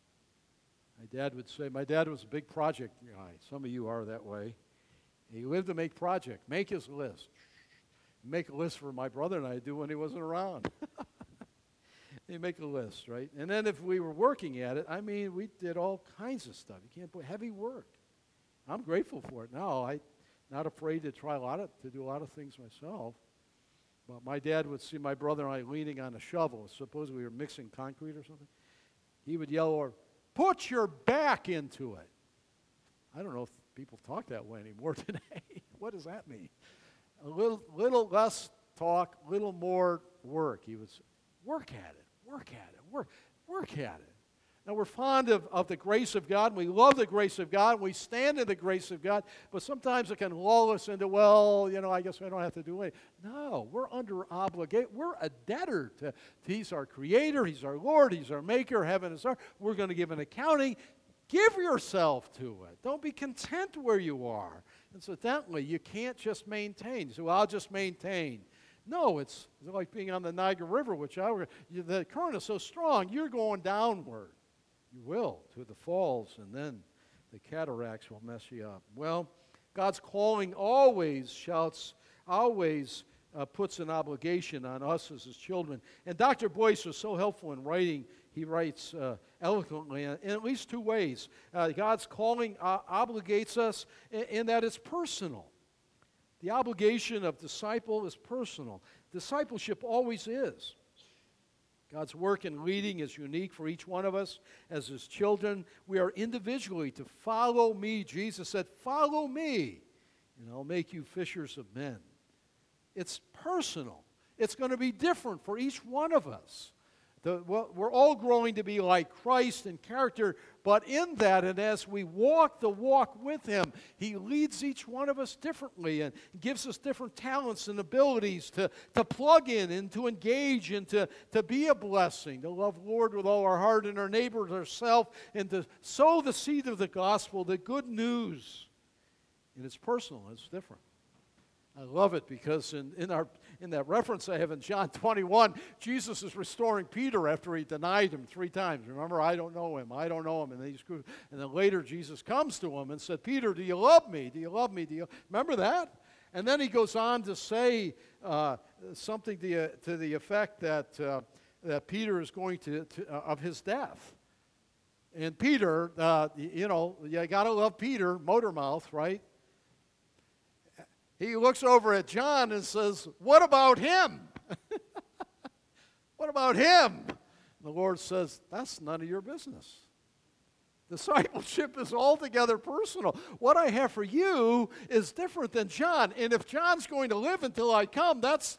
My dad was a big project guy. Some of you are that way. He lived to make projects, make his list. Make a list for my brother and I to do when he wasn't around. He'd make a list, right? And then if we were working at it, we did all kinds of stuff. You can't put heavy work. I'm grateful for it now. I'm not afraid to do a lot of things myself. But my dad would see my brother and I leaning on a shovel. Suppose we were mixing concrete or something. He would yell, or put your back into it. I don't know if people talk that way anymore today. What does that mean? A little less talk, little more work. He would say, work at it. Now, we're fond of the grace of God, and we love the grace of God, and we stand in the grace of God, but sometimes it can lull us into, I guess I don't have to do anything. No, we're under obligation. We're a debtor to He's our Creator, He's our Lord, He's our Maker, heaven is ours. We're going to give an accounting. Give yourself to it. Don't be content where you are. Incidentally, you can't just maintain. You say, well, I'll just maintain. No, it's like being on the Niagara River, the current is so strong, you're going downward. You will, to the falls, and then the cataracts will mess you up. Well, God's calling always puts an obligation on us as His children. And Dr. Boyce was so helpful in writing. He writes eloquently in at least 2 ways. God's calling obligates us in that it's personal. The obligation of disciple is personal. Discipleship always is. God's work in leading is unique for each one of us as His children. We are individually to follow me. Jesus said, follow me, and I'll make you fishers of men. It's personal. It's going to be different for each one of us. We're all growing to be like Christ in character, but in that, and as we walk the walk with Him, He leads each one of us differently and gives us different talents and abilities to plug in and to engage and to be a blessing, to love Lord with all our heart and our neighbor as ourselves, and to sow the seed of the gospel, the good news. And it's personal, it's different. I love it because in that reference I have in John 21, Jesus is restoring Peter after he denied Him 3 times. Remember, I don't know him, I don't know him. And then later Jesus comes to him and said, Peter, do you love me? Do you love me? Remember that? And then he goes on to say something to the effect that Peter is going to of his death. And Peter, you got to love Peter, motor mouth, right? He looks over at John and says, what about him? What about him? And the Lord says, that's none of your business. Discipleship is altogether personal. What I have for you is different than John. And if John's going to live until I come, that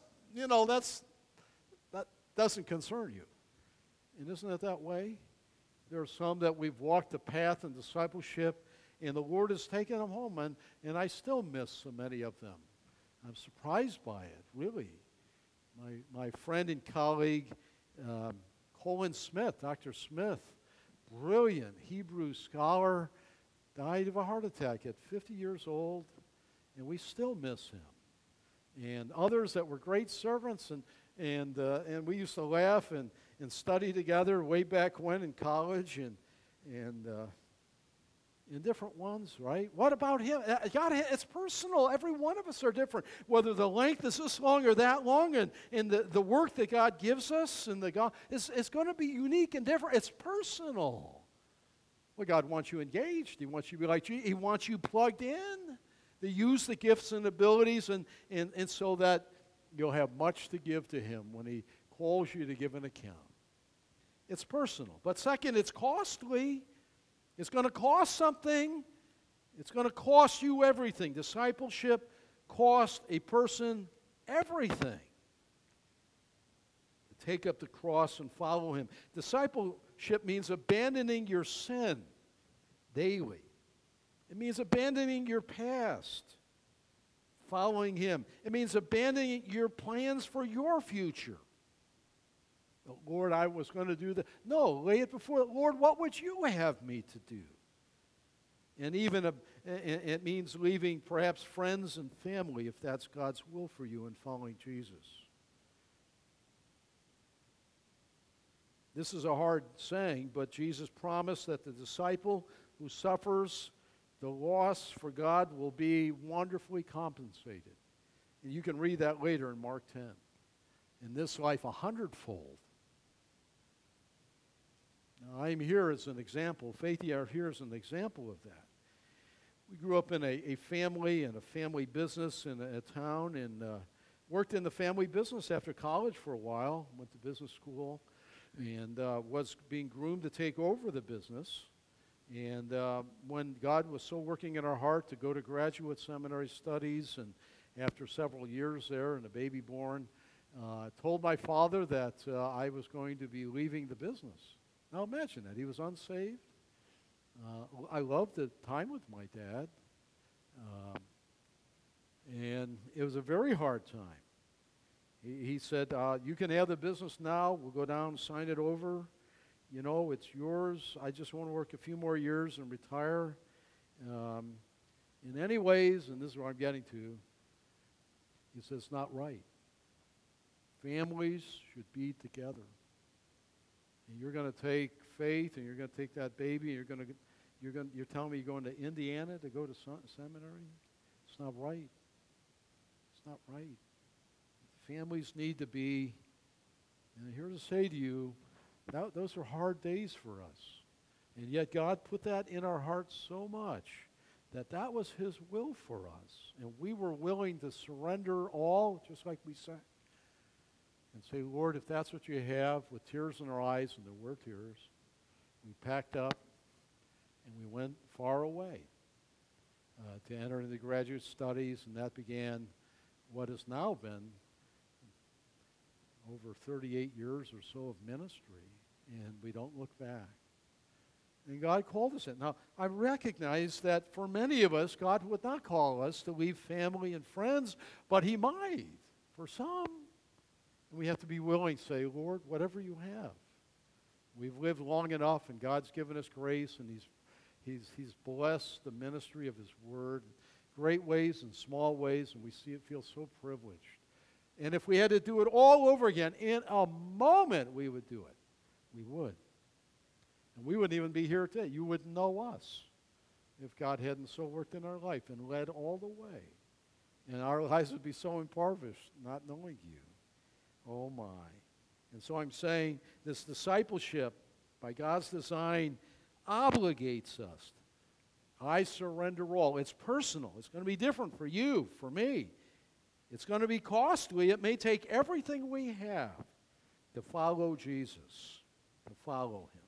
doesn't concern you. And isn't it that way? There are some that we've walked the path in discipleship, and the Lord has taken them home, and I still miss so many of them. I'm surprised by it, really. My friend and colleague, Colin Smith, Dr. Smith, brilliant Hebrew scholar, died of a heart attack at 50 years old, and we still miss him. And others that were great servants, and we used to laugh and study together way back when in college, and in different ones, right? What about him? God, it's personal. Every one of us are different. Whether the length is this long or that long, and the work that God gives us and it's going to be unique and different. It's personal. Well, God wants you engaged. He wants you to be like Jesus. He wants you plugged in to use the gifts and abilities and so that you'll have much to give to Him when He calls you to give an account. It's personal. But second, it's costly. It's going to cost something. It's going to cost you everything. Discipleship costs a person everything. To take up the cross and follow Him. Discipleship means abandoning your sin daily. It means abandoning your past, following Him. It means abandoning your plans for your future. Lord, I was going to do that. No, lay it before the Lord. What would you have me to do? And even it means leaving perhaps friends and family if that's God's will for you in following Jesus. This is a hard saying, but Jesus promised that the disciple who suffers the loss for God will be wonderfully compensated. And you can read that later in Mark 10. In this life, 100-fold. Now, I'm here as an example. Faithy are here as an example of that. We grew up in a family and a family business in a town, and worked in the family business after college for a while. Went to business school and was being groomed to take over the business. And when God was so working in our heart to go to graduate seminary studies, and after several years there and a baby born, told my father that I was going to be leaving the business. Now imagine that. He was unsaved. I loved the time with my dad. And it was a very hard time. He said, you can have the business now. We'll go down and sign it over. You know, it's yours. I just want to work a few more years and retire. In any ways, and this is where I'm getting to, he says it's not right. Families should be together. And you're going to take faith, and you're going to take that baby, and you're telling me you're going to Indiana to go to seminary? It's not right. It's not right. Families need to be, and I'm here to say to you, those are hard days for us. And yet God put that in our hearts so much that was His will for us. And we were willing to surrender all, just like we sang. and say, Lord, if that's what you have, with tears in our eyes, and there were tears, we packed up and we went far away to enter into graduate studies, and that began what has now been over 38 years or so of ministry, and we don't look back. And God called us in. Now, I recognize that for many of us, God would not call us to leave family and friends, but He might for some. And we have to be willing to say, Lord, whatever you have. We've lived long enough, and God's given us grace, and He's blessed the ministry of His Word, great ways and small ways, and we feel so privileged. And if we had to do it all over again, in a moment we would do it. We would. And we wouldn't even be here today. You wouldn't know us if God hadn't so worked in our life and led all the way. And our lives would be so impoverished, not knowing you. Oh my. And so I'm saying this discipleship, by God's design, obligates us. I surrender all. It's personal. It's going to be different for you, for me. It's going to be costly. It may take everything we have to follow Jesus, to follow Him.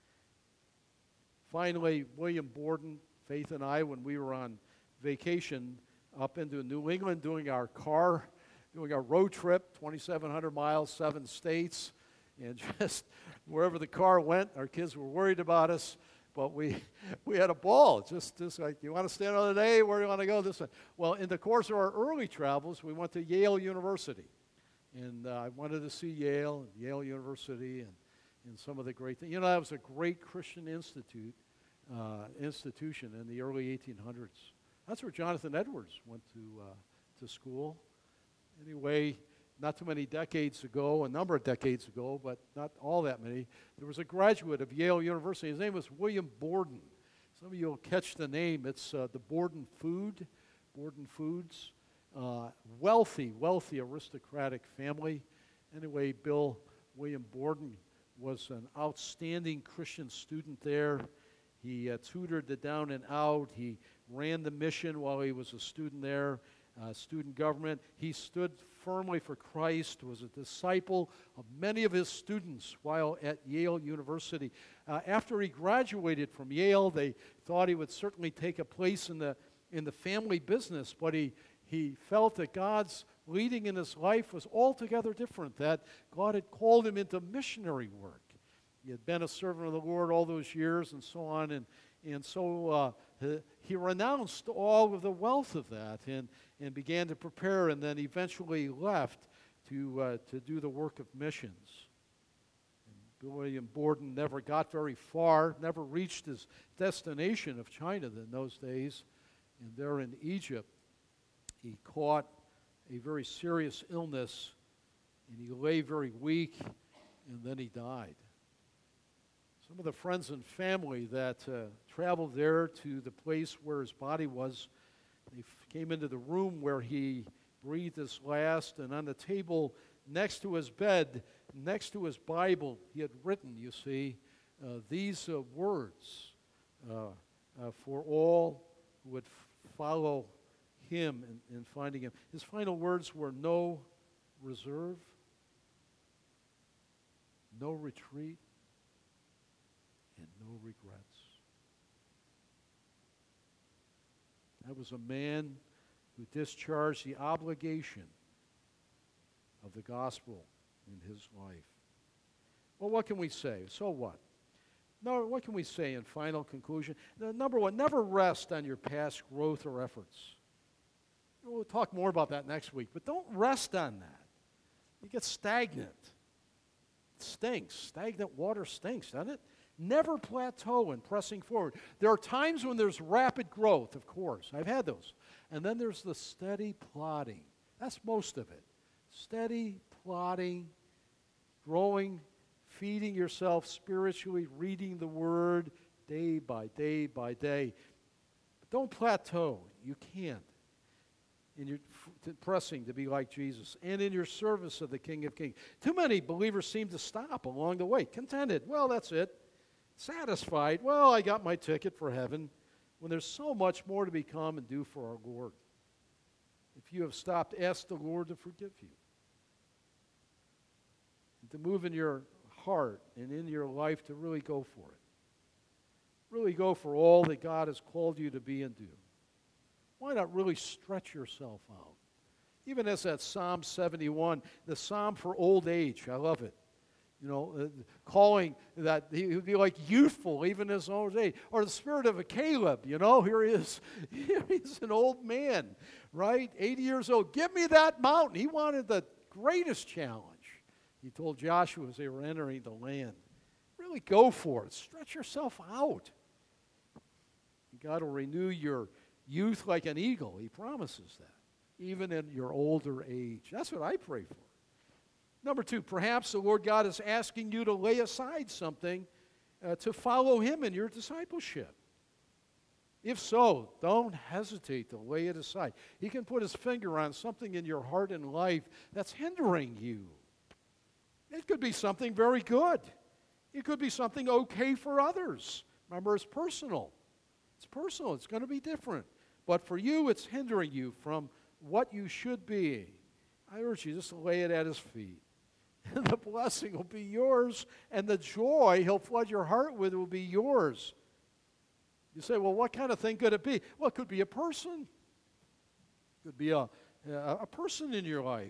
Finally, William Borden, Faith and I, when we were on vacation up into New England doing our road trip, 2,700 miles, 7 states, and just wherever the car went, our kids were worried about us, but we had a ball. Just like, you want to stay another day? Where do you want to go? This way. Well, in the course of our early travels, we went to Yale University, and I wanted to see Yale University, and some of the great things. You know, that was a great Christian institution in the early 1800s. That's where Jonathan Edwards went to school. Anyway, not too many decades ago, a number of decades ago, but not all that many, there was a graduate of Yale University. His name was William Borden. Some of you will catch the name. It's the Borden Foods. Wealthy, aristocratic family. Anyway, William Borden was an outstanding Christian student there. He tutored the down and out. He ran the mission while he was a student there, student government. He stood firmly for Christ, was a disciple of many of his students while at Yale University. After he graduated from Yale, they thought he would certainly take a place in the family business, but he felt that God's leading in his life was altogether different, that God had called him into missionary work. He had been a servant of the Lord all those years and so on, and so he renounced all of the wealth of that and began to prepare, and then eventually left to do the work of missions. And William Borden never got very far, never reached his destination of China in those days, and there in Egypt he caught a very serious illness, and he lay very weak, and then he died. Some of the friends and family that traveled there to the place where his body was, they came into the room where he breathed his last, and on the table next to his bed, next to his Bible, he had written, you see, these words for all who would follow him in finding him. His final words were no reserve, no retreat, and no regrets. That was a man who discharged the obligation of the gospel in his life. Well, what can we say? So what? No, what can we say in final conclusion? Number one, never rest on your past growth or efforts. We'll talk more about that next week, but don't rest on that. You get stagnant. It stinks. Stagnant water stinks, doesn't it? Never plateau in pressing forward. There are times when there's rapid growth, of course. I've had those. And then there's the steady plodding. That's most of it. Steady plodding, growing, feeding yourself spiritually, reading the Word day by day by day. But don't plateau. You can't. In your pressing to be like Jesus and in your service of the King of Kings. Too many believers seem to stop along the way. Contented. Well, that's it. Satisfied. Well, I got my ticket for heaven. When there's so much more to become and do for our Lord. If you have stopped, ask the Lord to forgive you. to move in your heart and in your life to really go for it. Really go for all that God has called you to be and do. Why not really stretch yourself out? Even as that Psalm 71, the Psalm for old age, I love it. You know, calling that he would be like youthful even in his old age. Or the spirit of a Caleb, you know, here he is. He's an old man, right? 80 years old. Give me that mountain. He wanted the greatest challenge. He told Joshua as they were entering the land, really go for it. Stretch yourself out. God will renew your youth like an eagle. He promises that, even in your older age. That's what I pray for. Number 2, perhaps the Lord God is asking you to lay aside something to follow Him in your discipleship. If so, don't hesitate to lay it aside. He can put His finger on something in your heart and life that's hindering you. It could be something very good. It could be something okay for others. Remember, it's personal. It's personal. It's going to be different. But for you, it's hindering you from what you should be. I urge you just to lay it at His feet. And the blessing will be yours, and the joy He'll flood your heart with will be yours. You say, well, what kind of thing could it be? Well, it could be a person. It could be a person in your life.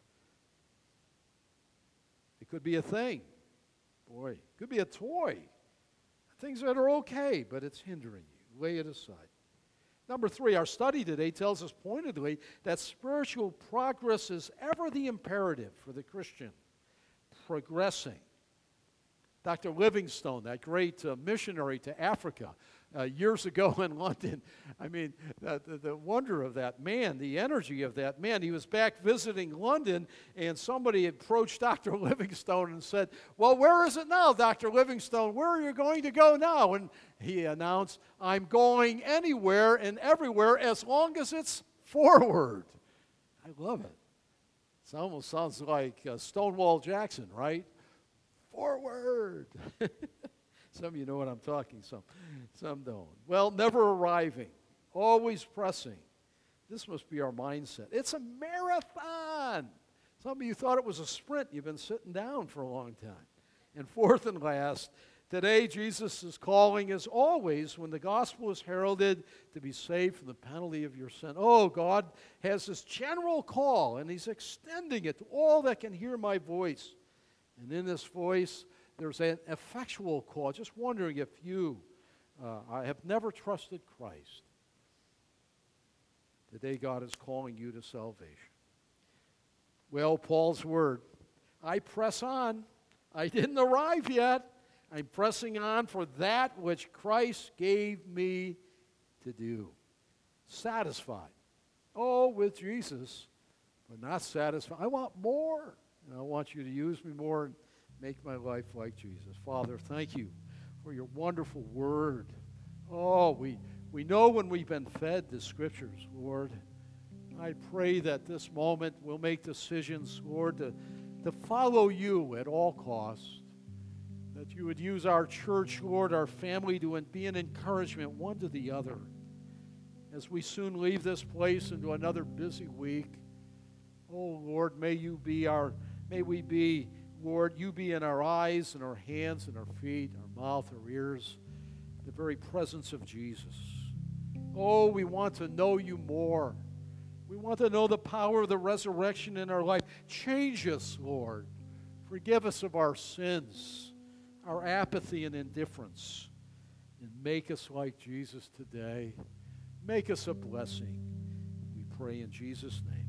It could be a thing. Boy, it could be a toy. Things that are okay, but it's hindering you. Lay it aside. Number 3, our study today tells us pointedly that spiritual progress is ever the imperative for the Christian. Progressing. Dr. Livingstone, that great missionary to Africa years ago in London, I mean, the wonder of that man, the energy of that man. He was back visiting London, and somebody approached Dr. Livingstone and said, well, where is it now, Dr. Livingstone? Where are you going to go now? And he announced, I'm going anywhere and everywhere as long as it's forward. I love it. It almost sounds like Stonewall Jackson, right? Forward. Some of you know what I'm talking, some don't. Well, never arriving, always pressing. This must be our mindset. It's a marathon. Some of you thought it was a sprint. You've been sitting down for a long time. And fourth and last, today Jesus' calling is always, when the gospel is heralded, to be saved from the penalty of your sin. Oh, God has this general call, and He's extending it to all that can hear my voice. And in this voice, there's an effectual call. Just wondering if you have never trusted Christ. Today, God is calling you to salvation. Well, Paul's word, I press on. I didn't arrive yet. I'm pressing on for that which Christ gave me to do. Satisfied. Oh, with Jesus, but not satisfied. I want more. And I want you to use me more and make my life like Jesus. Father, thank you for your wonderful word. Oh, we know when we've been fed the Scriptures, Lord. I pray that this moment we'll make decisions, Lord, to follow you at all costs. That you would use our church, Lord, our family, to be an encouragement one to the other. As we soon leave this place into another busy week, oh, Lord, may we be, Lord, you be in our eyes and our hands and our feet, our mouth, our ears, the very presence of Jesus. Oh, we want to know you more. We want to know the power of the resurrection in our life. Change us, Lord. Forgive us of our sins, our apathy and indifference, and make us like Jesus today. Make us a blessing. We pray in Jesus' name.